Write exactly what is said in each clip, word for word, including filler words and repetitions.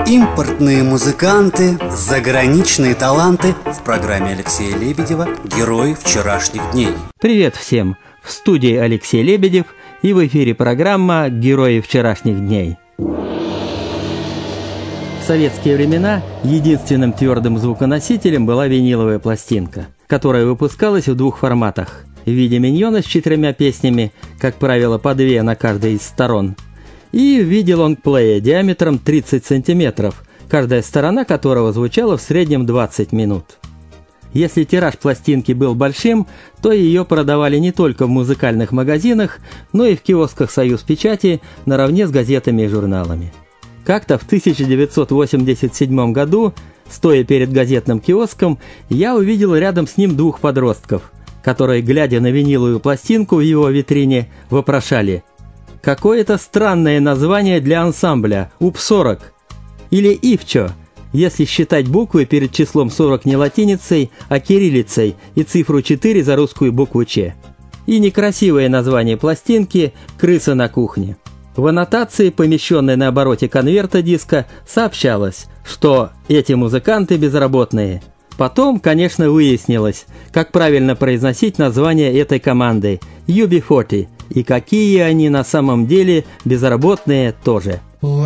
Импортные музыканты, заграничные таланты в программе Алексея Лебедева «Герои вчерашних дней». Привет всем! В студии Алексей Лебедев и в эфире программа «Герои вчерашних дней». В советские времена единственным твердым звуконосителем была виниловая пластинка, которая выпускалась в двух форматах – в виде миньона с четырьмя песнями, как правило, по две на каждой из сторон, и в виде лонгплея диаметром тридцать сантиметров, каждая сторона которого звучала в среднем двадцать минут. Если тираж пластинки был большим, то ее продавали не только в музыкальных магазинах, но и в киосках «Союз Печати» наравне с газетами и журналами. Как-то в тысяча девятьсот восемьдесят седьмом году, стоя перед газетным киоском, я увидел рядом с ним двух подростков, которые, глядя на виниловую пластинку в его витрине, вопрошали: «Какое-то странное название для ансамбля, У П сорок, или Ивчо, если считать буквы перед числом сорок не латиницей, а кириллицей и цифру четыре за русскую букву Ч. И некрасивое название пластинки «Крыса на кухне». В аннотации, помещенной на обороте конверта диска, сообщалось, что эти музыканты безработные. Потом, конечно, выяснилось, как правильно произносить название этой команды – ю би сорок, и какие они на самом деле безработные тоже.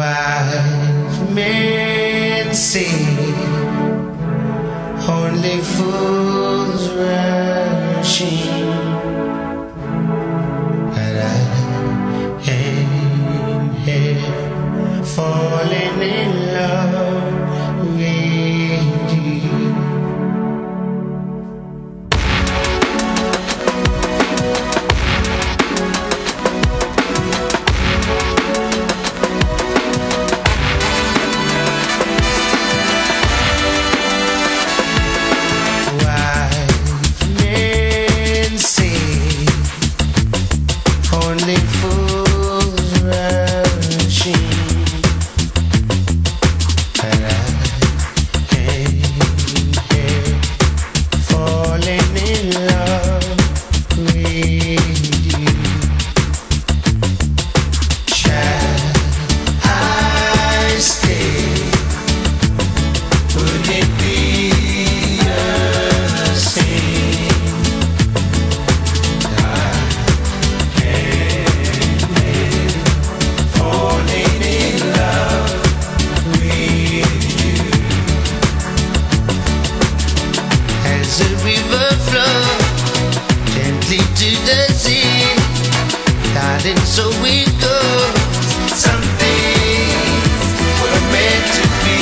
So we go, some things were meant to be.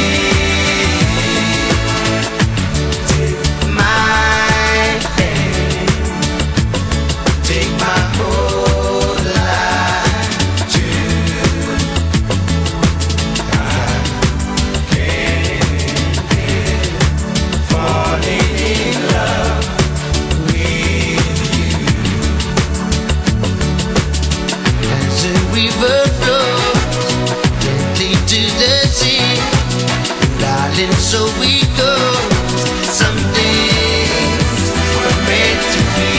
Take my hand, take my whole life too. I can't help falling in love with you. River flows gently to the sea, darling, so we go. Some things were meant to be.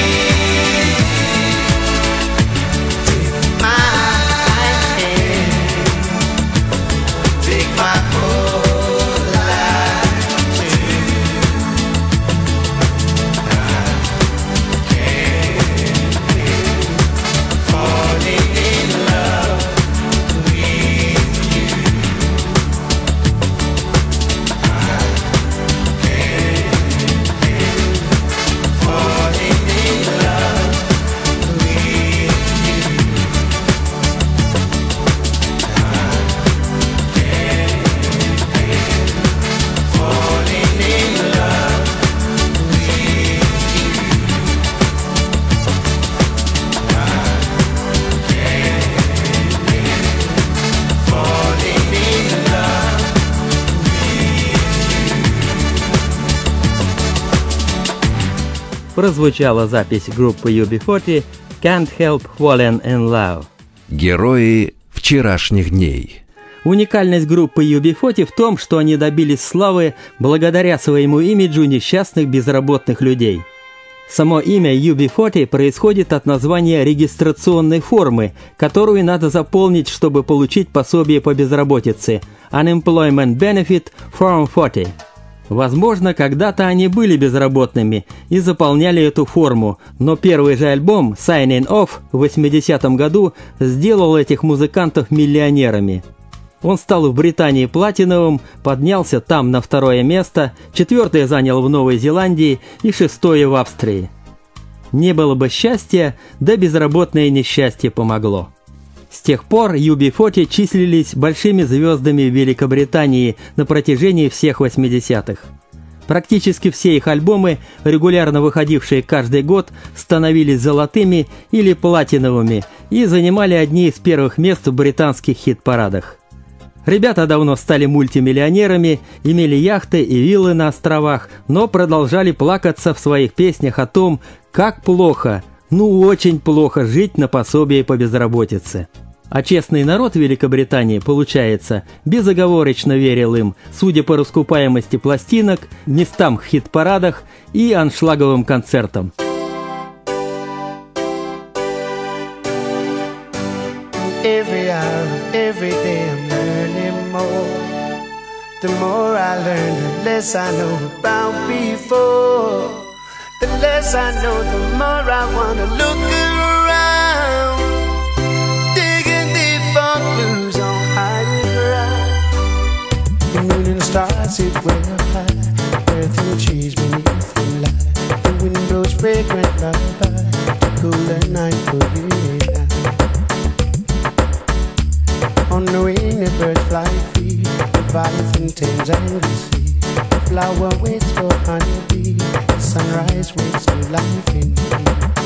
Take my hand, take my whole life too. I can't help falling in love. Прозвучала запись группы ю би сорок «Can't Help Falling in Love». Герои вчерашних дней. Уникальность группы ю би сорок в том, что они добились славы благодаря своему имиджу несчастных безработных людей. Само имя ю би сорок происходит от названия регистрационной формы, которую надо заполнить, чтобы получить пособие по безработице, Unemployment Benefit Form сорок. Возможно, когда-то они были безработными и заполняли эту форму, но первый же альбом Signing Off в восьмидесятом году сделал этих музыкантов миллионерами. Он стал в Британии платиновым, поднялся там на второе место, четвертое занял в Новой Зеландии и шестое в Австрии. Не было бы счастья, да безработное несчастье помогло. С тех пор ю би сорок числились большими звездами в Великобритании на протяжении всех восьмидесятых. Практически все их альбомы, регулярно выходившие каждый год, становились золотыми или платиновыми и занимали одни из первых мест в британских хит-парадах. Ребята давно стали мультимиллионерами, имели яхты и виллы на островах, но продолжали плакаться в своих песнях о том, как плохо, ну очень плохо жить на пособие по безработице. А честный народ Великобритании, получается, безоговорочно верил им, судя по раскупаемости пластинок, местам в хит-парадах и аншлаговым концертам. Every hour, every day I'm learning more. The more I learn, the less I know about before. The less I know, the more I wanna look around, digging deep for clues on higher ground. The moon and the stars sit way up high, earth and the trees beneath the light. The wind blows fragrant lullaby, the cooler night for you and I. On the wing the birds fly free, Leviathan tames and the sea. The flower waits for honeybee, the sunrise wakes new life in me.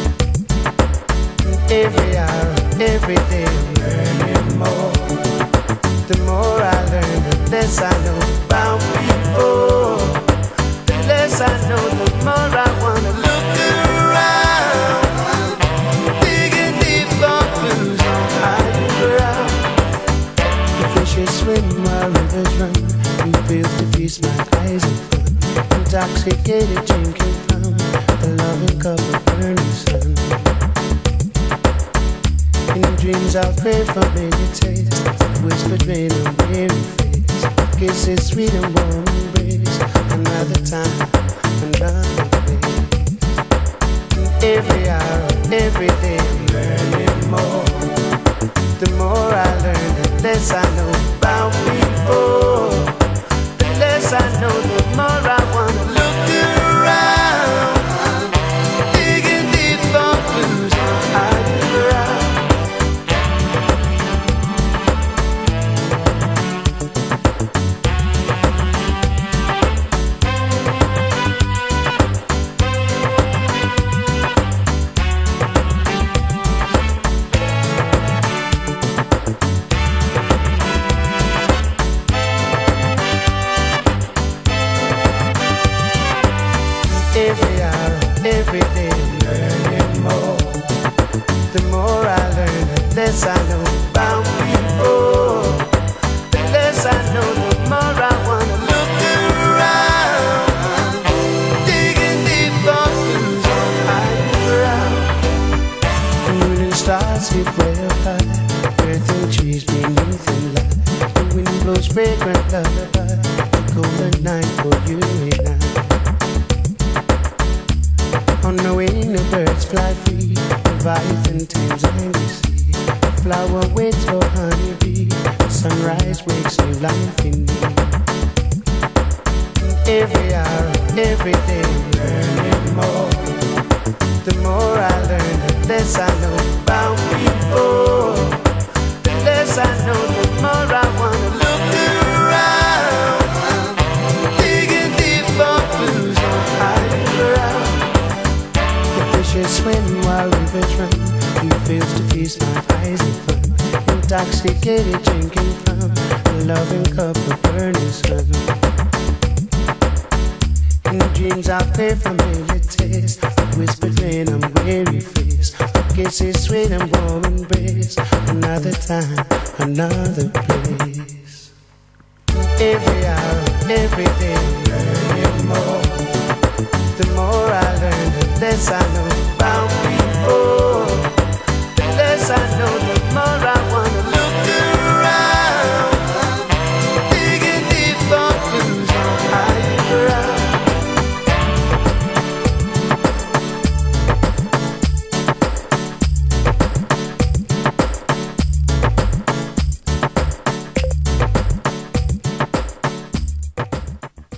Every hour, every day I'm learning more. The more I learn, the less I know about people. The less I know, the more I wanna look around, digging deep for clues on higher ground. Fishes swim while rivers run, you feel to feast my eyes in fun. Intoxicated drinking from the loving cup of burning sun. In dreams I'll pray for many taste, whispered rain on weary face, kisses sweet and warm embrace, another time, another place. Every hour, every day I'm learning more. The more I learn, the less I know about people. The less I know, the more I wanna look around, digging deep for clues on higher ground. Every hour, every day I'm learning more. The more I learn, the less I know about people. The less I know, the more I wanna look around, digging deep for clues on higher ground. The moon and stars sit way up high, earth and trees beneath the light. The wind blows fragrant lullaby, the cooler night for you and I. On the wing the birds fly free, Leviathan tames and the sea. The flower waits for honeybee, the sunrise wakes new life in me. Every hour, every day I'm learning more. The more I learn, the less I know about people. The less I know, the more I wanna look around, digging deep for clues on higher ground. Fishes swim while rivers run, you feels to feast my eyes in fun. Intoxicated drinking from a loving cup of burning sun. In dreams I pray familiar taste, whispered rain on weary face, kisses sweet and warm embrace, another time, another place. Every hour, every day learning more. The more I learn, the less I know about people. The less I know, the more I wanna look around,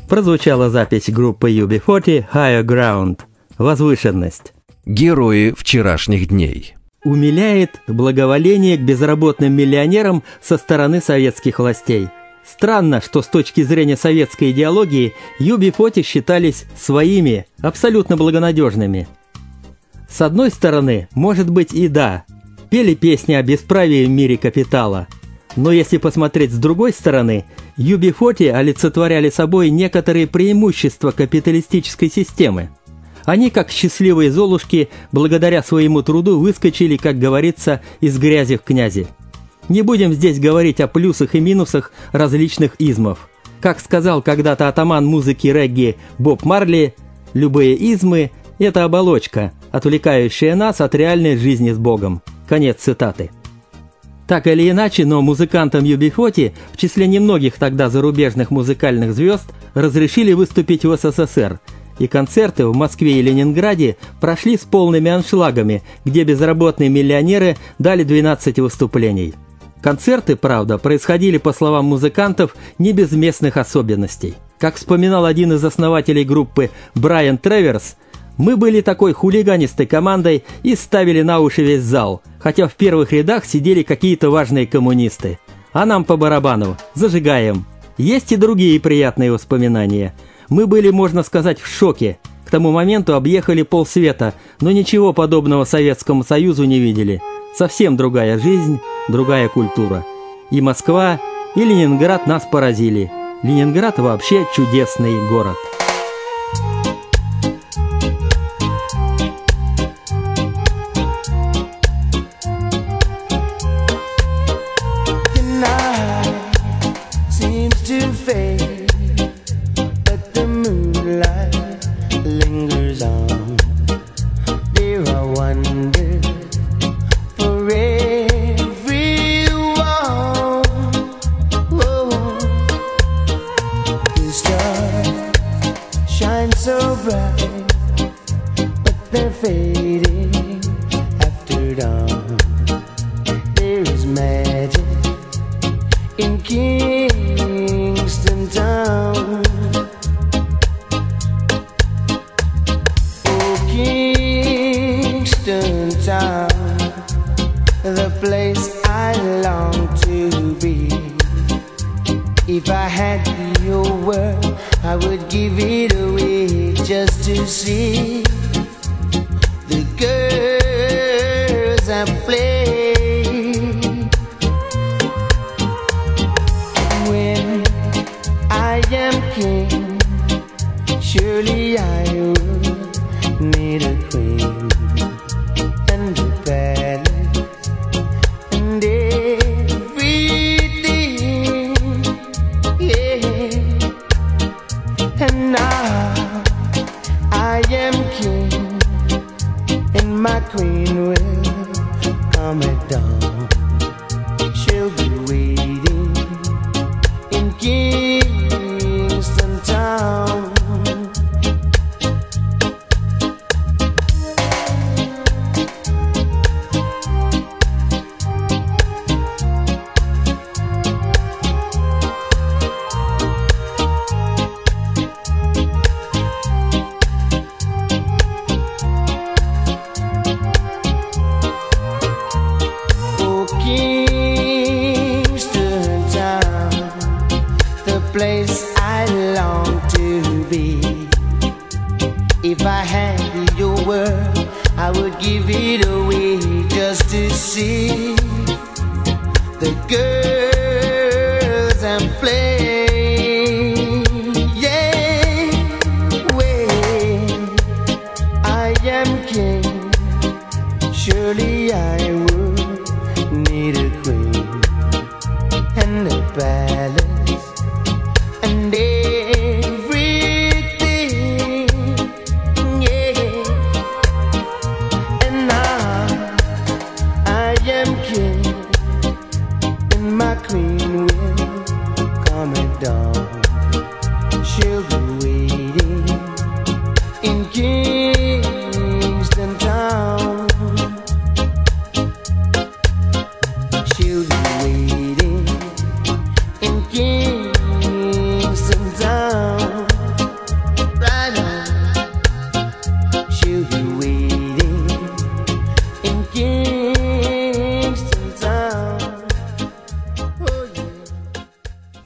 прозвучала запись группы ю би сорок «Higher Ground» – «Возвышенность». Герои вчерашних дней. Умиляет благоволение к безработным миллионерам со стороны советских властей. Странно, что с точки зрения советской идеологии ю би сорок считались своими, абсолютно благонадежными. С одной стороны, может быть и да, пели песни о бесправии в мире капитала. Но если посмотреть с другой стороны, ю би сорок олицетворяли собой некоторые преимущества капиталистической системы. Они, как счастливые золушки, благодаря своему труду выскочили, как говорится, из грязи в князи. Не будем здесь говорить о плюсах и минусах различных измов. Как сказал когда-то атаман музыки регги Боб Марли, любые измы – это оболочка, отвлекающая нас от реальной жизни с Богом. Конец цитаты. Так или иначе, но музыкантам ю би сорок, в числе немногих тогда зарубежных музыкальных звезд, разрешили выступить в эс эс эс эр, и концерты в Москве и Ленинграде прошли с полными аншлагами, где безработные миллионеры дали двенадцать выступлений. Концерты, правда, происходили, по словам музыкантов, не без местных особенностей. Как вспоминал один из основателей группы Брайан Треверс, мы были такой хулиганистой командой и ставили на уши весь зал, хотя в первых рядах сидели какие-то важные коммунисты. А нам по барабану, зажигаем. Есть и другие приятные воспоминания. Мы были, можно сказать, в шоке. К тому моменту объехали полсвета, но ничего подобного Советскому Союзу не видели. Совсем другая жизнь, другая культура. И Москва, и Ленинград нас поразили. Ленинград вообще чудесный город. So bright, but they're fading after dawn. There is magic in Kingston town. Oh, Kingston town, the place I long to be. If I had your word, I would give it away just to see the girls I play. When I am king, surely I would need a queen and a palace and everything, yeah. And now I am king, and my queen will come at dawn. She'll be waiting in Kingston town. Place I long to be. If I had your word, I would give it away just to see the girls and play. Yeah, when I am king, surely I would need a queen and a palace and everything, yeah. And now I am king, and my queen will come at dawn. She'll be waiting in Kingston town. She'll be waiting in Kingston town.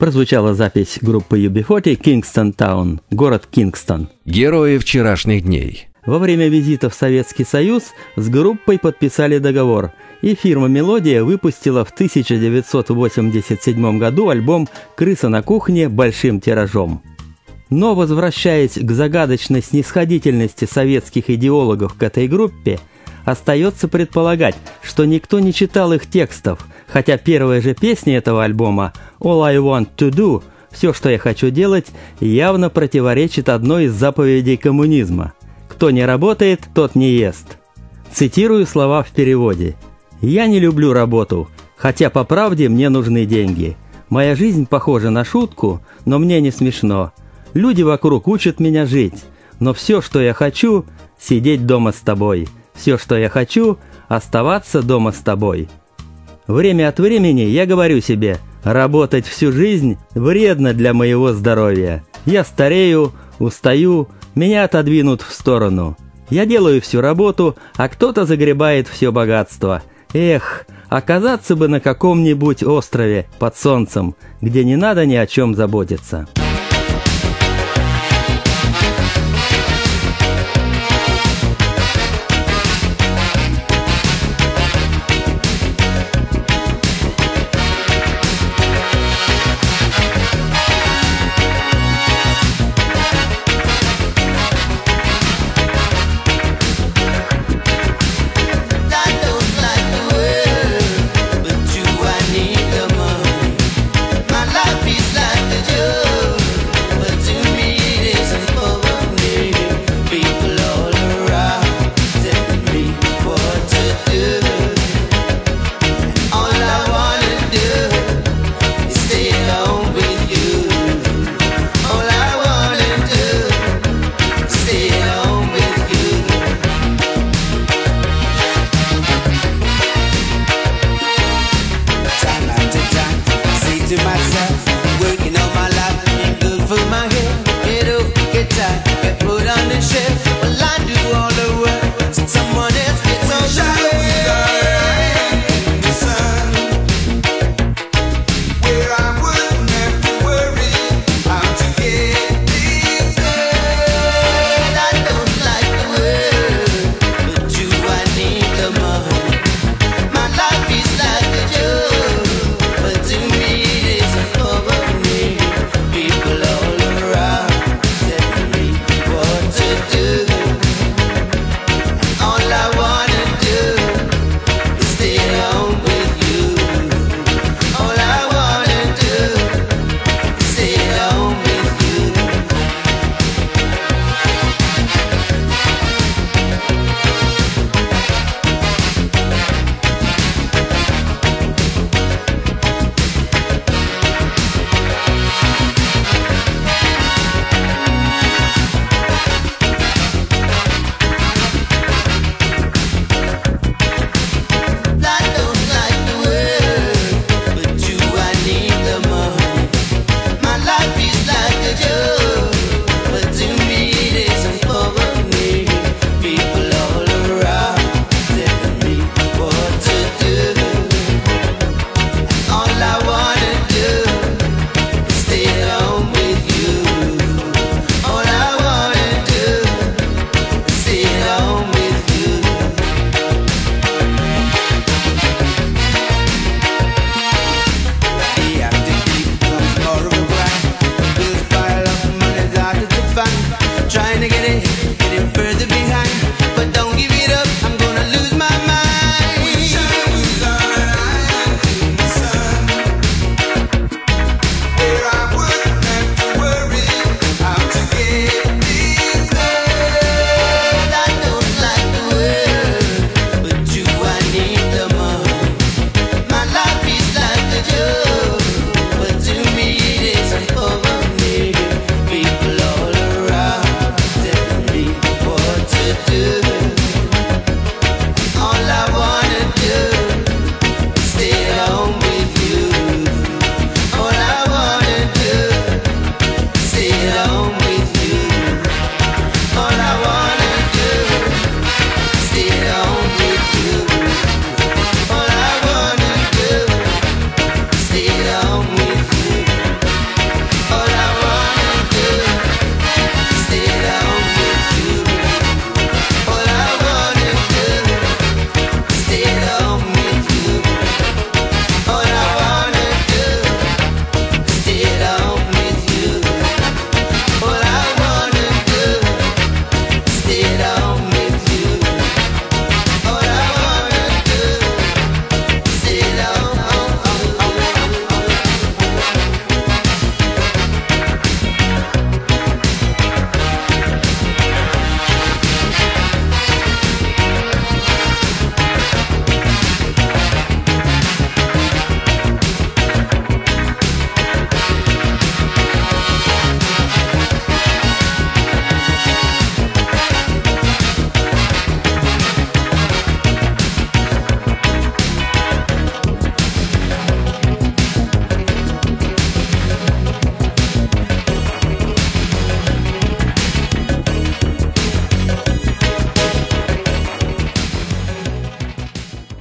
Прозвучала запись группы ю би сорок «Kingston Town», город Кингстон. Герои вчерашних дней. Во время визита в Советский Союз с группой подписали договор, и фирма «Мелодия» выпустила в тысяча девятьсот восемьдесят седьмом году альбом «Крыса на кухне» большим тиражом. Но, возвращаясь к загадочной снисходительности советских идеологов к этой группе, остается предполагать, что никто не читал их текстов, хотя первая же песня этого альбома «All I Want to Do» «Все, что я хочу делать» явно противоречит одной из заповедей коммунизма. «Кто не работает, тот не ест». Цитирую слова в переводе. «Я не люблю работу, хотя по правде мне нужны деньги. Моя жизнь похожа на шутку, но мне не смешно. Люди вокруг учат меня жить, но все, что я хочу – сидеть дома с тобой. Все, что я хочу – оставаться дома с тобой». Время от времени я говорю себе, работать всю жизнь вредно для моего здоровья. Я старею, устаю, меня отодвинут в сторону. Я делаю всю работу, а кто-то загребает все богатство. Эх, оказаться бы на каком-нибудь острове под солнцем, где не надо ни о чем заботиться. My life is like a joke.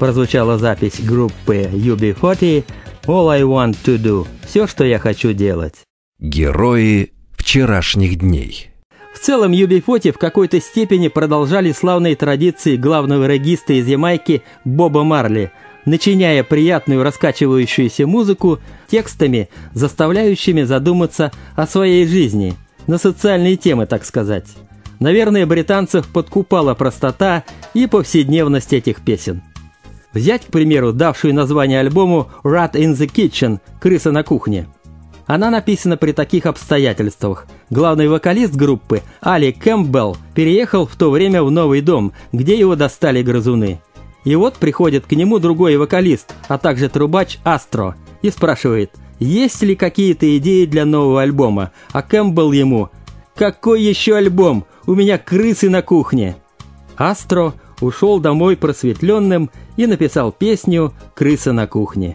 прозвучала запись группы ю би сорок «All I Want to Do» – «Все, что я хочу делать». Герои вчерашних дней. В целом ю би сорок в какой-то степени продолжали славные традиции главного региста из Ямайки Боба Марли, начиняя приятную раскачивающуюся музыку текстами, заставляющими задуматься о своей жизни, на социальные темы, так сказать. Наверное, британцев подкупала простота и повседневность этих песен. Взять, к примеру, давшую название альбому «Rat in the Kitchen» – «Крыса на кухне». Она написана при таких обстоятельствах. Главный вокалист группы Али Кэмпбелл переехал в то время в новый дом, где его достали грызуны. И вот приходит к нему другой вокалист, а также трубач Астро, и спрашивает, есть ли какие-то идеи для нового альбома, а Кэмпбелл ему: «Какой еще альбом? У меня крысы на кухне!» Астро ушел домой просветленным и написал песню «Крыса на кухне».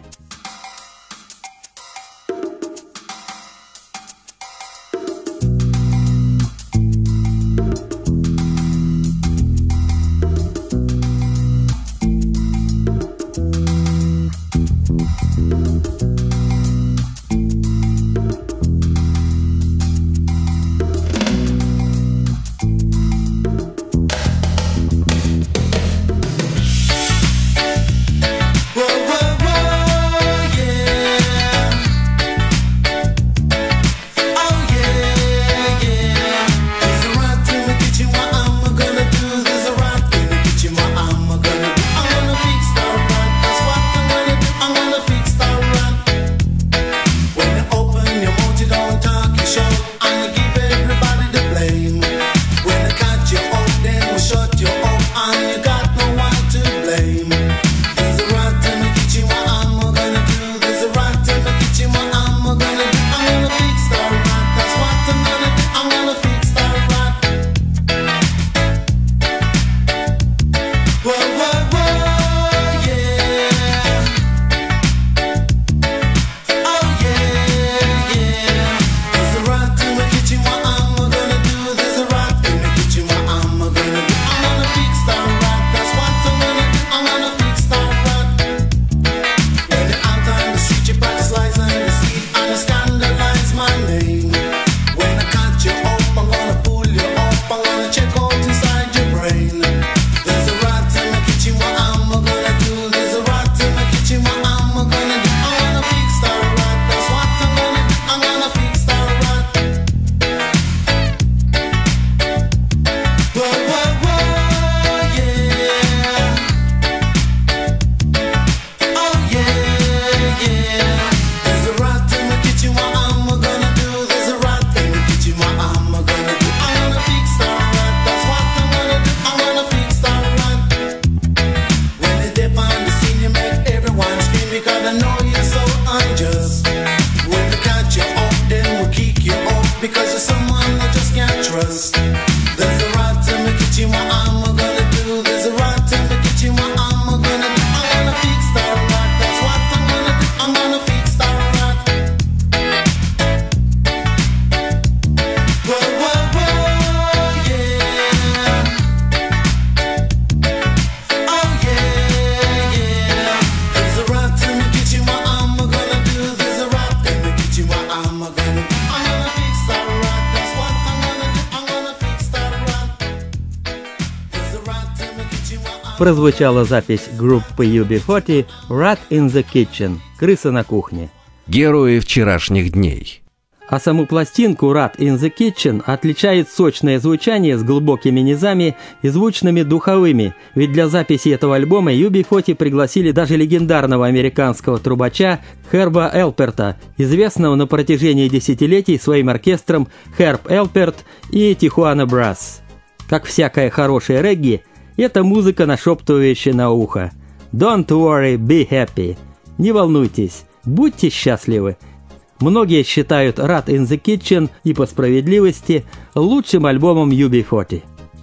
Прозвучала запись группы ю би сорок «Rat in the Kitchen» – «Крыса на кухне». Герои вчерашних дней. А саму пластинку «Rat in the Kitchen» отличает сочное звучание с глубокими низами и звучными духовыми, ведь для записи этого альбома ю би сорок пригласили даже легендарного американского трубача Херба Элперта, известного на протяжении десятилетий своим оркестром Herb Alpert и Tijuana Brass. Как всякое хорошее регги, это музыка, нашептывающая на ухо. «Don't worry, be happy». Не волнуйтесь, будьте счастливы. Многие считают «Rat in the Kitchen» и по справедливости лучшим альбомом ю би сорок.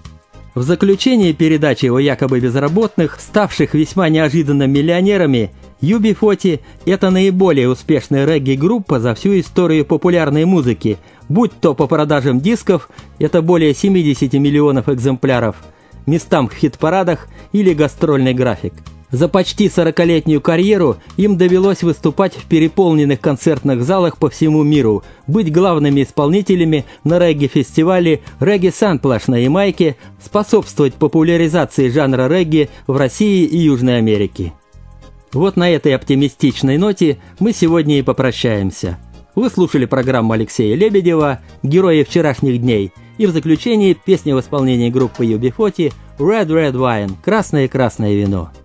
В заключение передачи о якобы безработных, ставших весьма неожиданно миллионерами, ю би сорок – это наиболее успешная регги-группа за всю историю популярной музыки, будь то по продажам дисков – это более семьдесят миллионов экземпляров, местам в хит-парадах или гастрольный график. За почти сорокалетнюю карьеру им довелось выступать в переполненных концертных залах по всему миру, быть главными исполнителями на регги-фестивале «Регги Санплаш» на Ямайке, способствовать популяризации жанра регги в России и Южной Америке. Вот на этой оптимистичной ноте мы сегодня и попрощаемся. Вы слушали программу Алексея Лебедева «Герои вчерашних дней», и в заключении песня в исполнении группы ю би форти «Red Red Wine» – «Красное-красное вино».